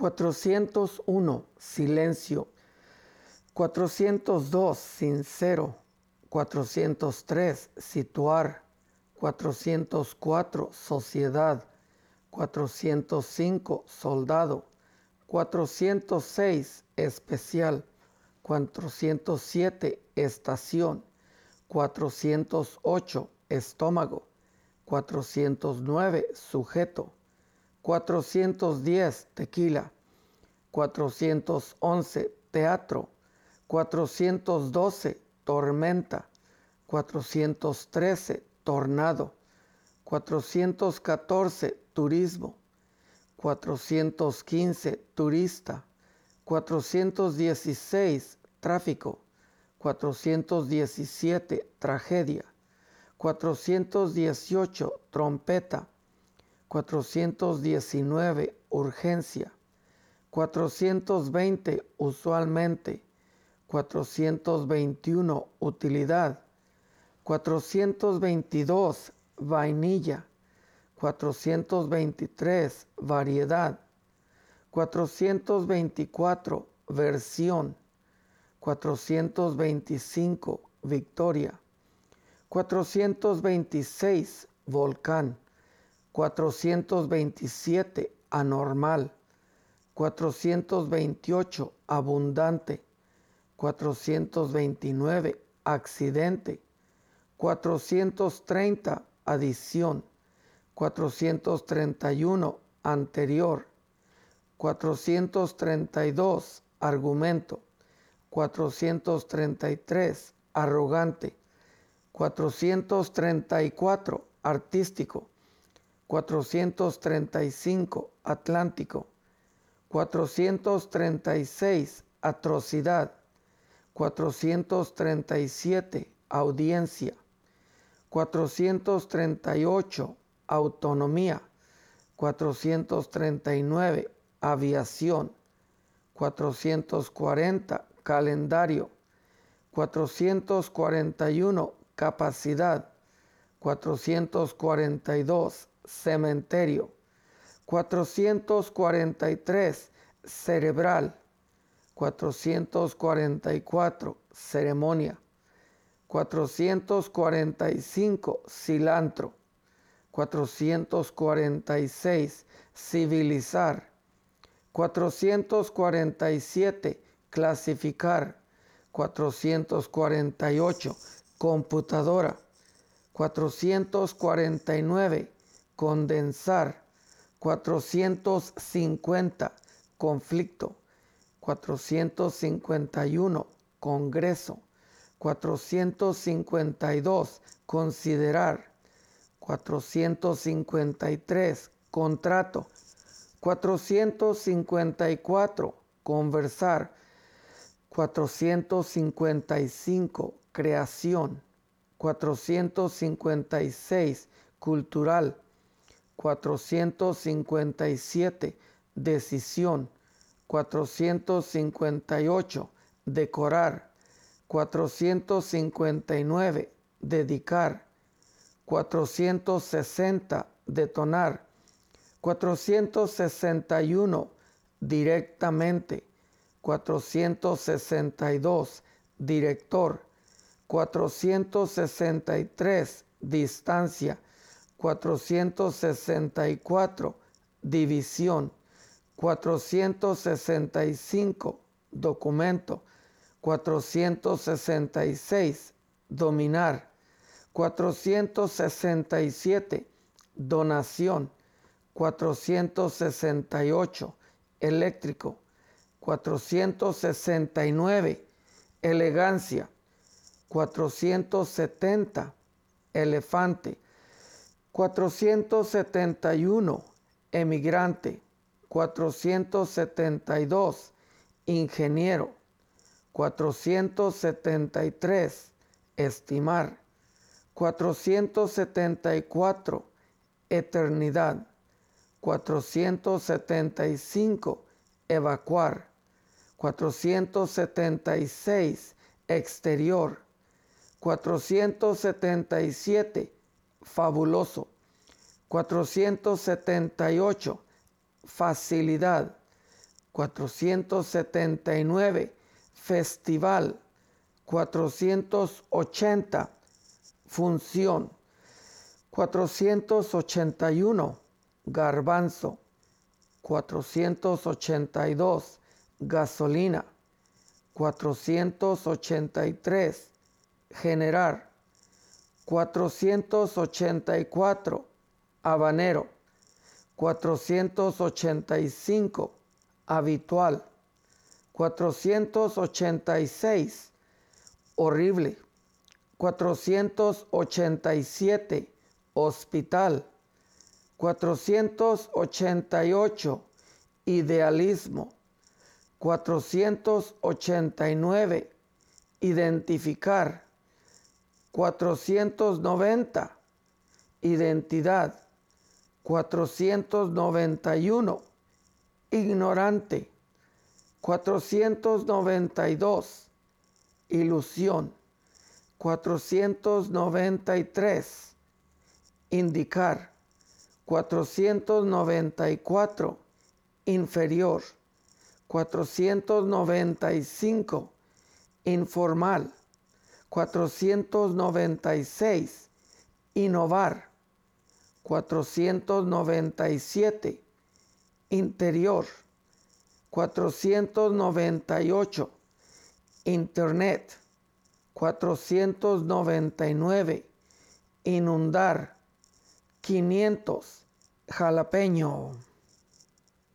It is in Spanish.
401, silencio. 402, sincero. 403, situar. 404, sociedad. 405, soldado. 406, especial. 407, estación. 408, estómago. 409, sujeto. 410, tequila. 411, teatro. 412, tormenta. 413, tornado. 414, turismo. 415, turista. 416, tráfico. 417, tragedia. 418, trompeta. 419, urgencia. 420, usualmente. 421, utilidad. 422, vainilla. 423, variedad. 424, versión. 425, victoria. 426, volcán. 427, anormal. 428, abundante. 429, accidente. 430, adición. 431, anterior. 432, argumento. 433, arrogante. 434, artístico. 435, atlántico. 436, atrocidad. 437, audiencia. 438, autonomía. 439, aviación. 440, calendario. 441, capacidad. 442, cementerio. 443, cerebral. 444, ceremonia. 445, cilantro. 446, civilizar. 447, clasificar. 448, computadora. 449, condensar. 450, conflicto. 451, congreso. 452, considerar. 453, contrato. 454, conversar. 455, creación. 456, cultural. 457, decisión. 458, decorar. 459, dedicar. 460, detonar. 461, directamente. 462, director. 463, distancia. 464, división. 465, documento. 466, dominar. 467, donación. 468, eléctrico. 469, elegancia. 470, elefante. 471, emigrante. 472, ingeniero. 473, estimar. 474, eternidad. 475, evacuar. 476, exterior. 477, fabuloso. 478, facilidad. 479, festival. 480, función. 481, garbanzo. 482, gasolina. 483, generar. 484, habanero. 485, habitual. 486, horrible. 487, hospital. 488, idealismo. 489, identificar. 490, identidad. 491, ignorante. 492, ilusión. 493, indicar. 494, inferior. 495, informal. 496, innovar. 497, interior. 498, internet. 499, inundar. 500, jalapeño.